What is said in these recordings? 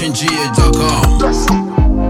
SNationGA.com.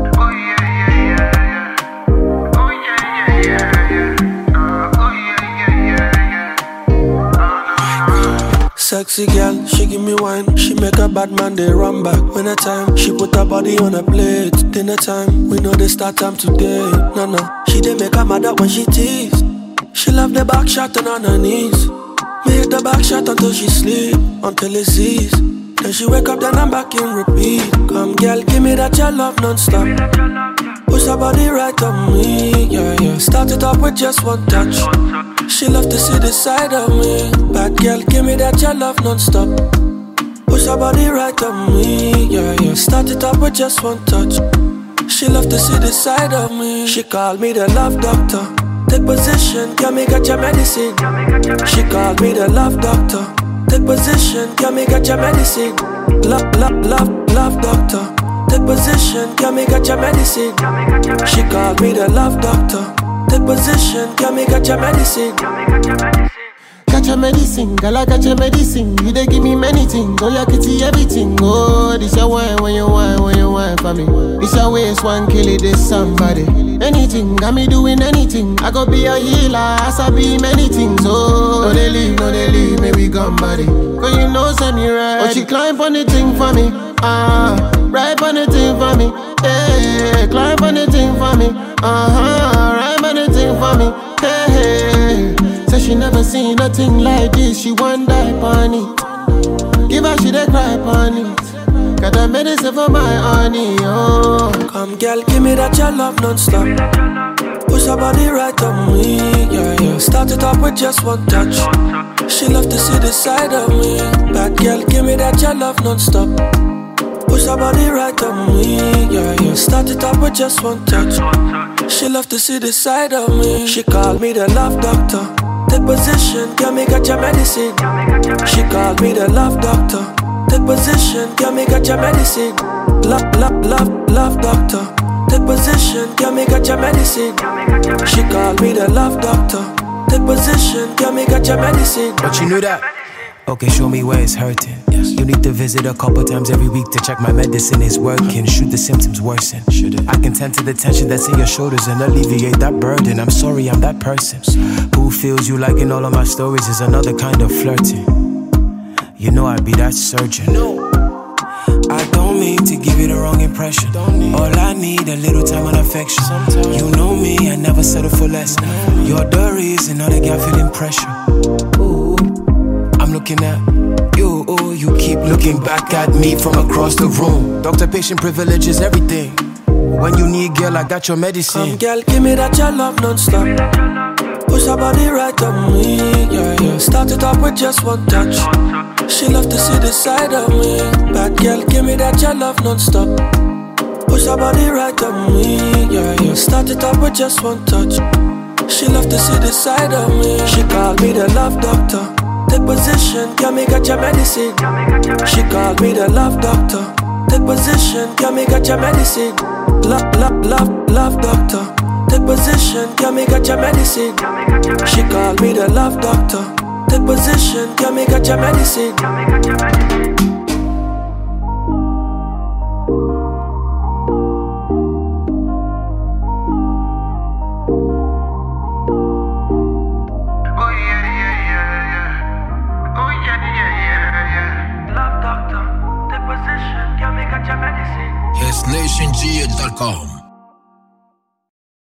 Sexy girl, she give me wine. She make a bad man, they run back. When the time, she put her body on a plate. Dinner time, we know they start time today. No, she dey make her mad up when she tease. She love the back shot on her knees. Me hit the back shot until she sleep, until it cease. Then she wake up, then I'm back in repeat. Come girl, give me that your love non-stop. Push her body right on me, yeah. Start it up with just one touch. She love to see the side of me. Bad girl, give me that your love non-stop. Push her body right on me, yeah. Start it up with just one touch. She love to see the side of me. She called me the love doctor. Take position, girl, me got your medicine. She called me the love doctor. Take position, girl, me got your medicine. Love doctor. Take position, girl, me got your medicine. She called me the love doctor. Take position, girl, me got your medicine. Got your medicine, girl, I got your medicine. You dey give me many things, oh yeah, kitty everything. Oh, this your wine, when you wine for me. This your waist, one kill it, this somebody. Anything, got me doing anything. I go be a healer, as I be many things. Oh, no they leave, maybe gone body. Cause you know send me right. Oh, she climb on the thing for me. Right on the thing for me. Hey, climb on the thing for me. Right on the thing for me. Hey. Say she never seen nothing like this. She want die on it. Give her she dey cry on it. Got that medicine for my honey, oh. Come girl, give me that your love non-stop. Push her body right on me, yeah. Start it up with just one touch. She love to see the side of me. Bad girl, give me that your love non-stop. Push her body right on me, yeah. Start it up with just one touch. She love to see the side of me. She called me the love doctor. Take position, girl, me got your medicine. She called me the love doctor. Take position, girl, me got your medicine. Love doctor. Take position, girl, me got your medicine. She called me the love doctor. Take position, girl, me got your medicine. But you knew that? Okay, show me where it's hurting. You need to visit a couple times every week to check my medicine is working. Should the symptoms worsen? I can tend to the tension that's in your shoulders and alleviate that burden. I'm sorry, I'm that person who feels you liking all of my stories is another kind of flirting. You know I'd be that surgeon. I don't mean to give you the wrong impression. All I need a little time and affection. You know me, I never settle for less. You're the reason all the girl feeling pressure. Ooh, I'm looking at you, oh, you keep looking back at me from across the room. Doctor-patient privilege is everything. When you need, girl, I got your medicine. Come, girl, give me that your love non-stop. Push her body right on me, yeah. Start it up with just one touch. She love to see the side of me. Bad girl, give me that your love non-stop. Push her body right on me, yeah. Start it up with just one touch. She love to see the side of me. She called me the love doctor. Take position, girl, me got your medicine. She called me the love doctor. Take position, girl, me got your medicine. Love doctor. Take position, girl, me got your medicine. She called me the love doctor. Take position, girl, me got your medicine. SNationGA.com.